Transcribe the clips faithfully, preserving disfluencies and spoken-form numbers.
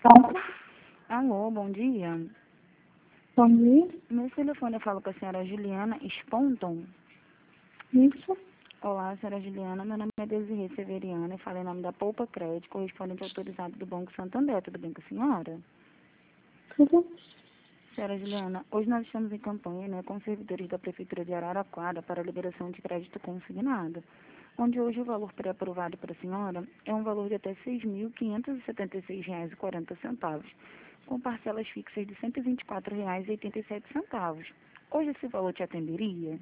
Alô, bom dia. Bom dia. Meu telefone eu falo com a senhora Juliana Sponton. Isso. Olá, senhora Juliana. Meu nome é Desirê Severiana. Eu falo em nome da Poupa Crédito, correspondente autorizado do Banco Santander. Tudo bem com a senhora? Tudo. Senhora Juliana, hoje nós estamos em campanha, né, com servidores da Prefeitura de Araraquara para a liberação de crédito consignado, onde hoje o valor pré-aprovado para a senhora é um valor de até seis mil quinhentos e setenta e seis reais e quarenta centavos, com parcelas fixas de cento e vinte e quatro reais e oitenta e sete centavos. Hoje esse valor te atenderia?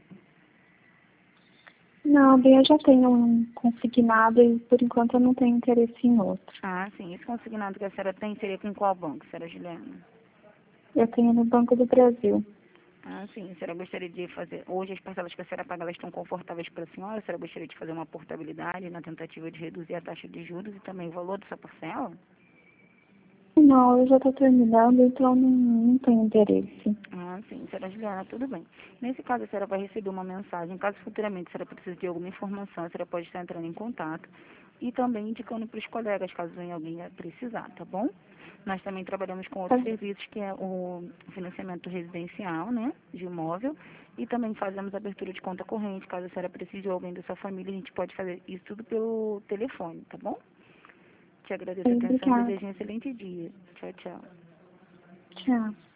Não, bem, eu já tenho um consignado e por enquanto eu não tenho interesse em outro. Ah, sim. Esse consignado que a senhora tem seria com qual banco, senhora Juliana? Eu tenho no Banco do Brasil. Ah, sim. A senhora gostaria de fazer... Hoje as parcelas que a senhora paga, elas estão confortáveis para a senhora? A senhora gostaria de fazer uma portabilidade na tentativa de reduzir a taxa de juros e também o valor dessa parcela? Não, eu já estou terminando, então não, não tenho interesse. Ah, sim. Senhora Juliana, tudo bem. Nesse caso, a senhora vai receber uma mensagem. Caso futuramente a senhora precise de alguma informação, a senhora pode estar entrando em contato e também indicando para os colegas, caso venha alguém a precisar, tá bom? Nós também trabalhamos com Tá, outros serviços, que é o financiamento residencial, né, de imóvel, e também fazemos abertura de conta corrente. Caso a senhora precise de alguém da sua família, a gente pode fazer isso tudo pelo telefone, tá bom? Te agradeço a atenção e obrigada. desejo um excelente dia. Tchau, tchau. Tchau.